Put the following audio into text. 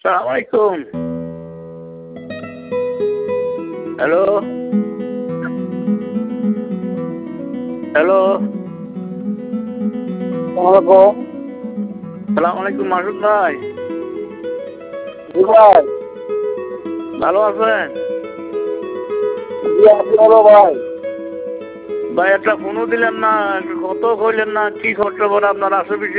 সালাম আলাইকুম। Hello hello, সালাম আলাইকুম মাসুদ ভাই, ভাই ভালো আছেন? ভালো ভাই। ভাই একটা ফোনও দিলেন না, কত কইলেন না, কি খরচ পড়ে আপনার আশেপাশে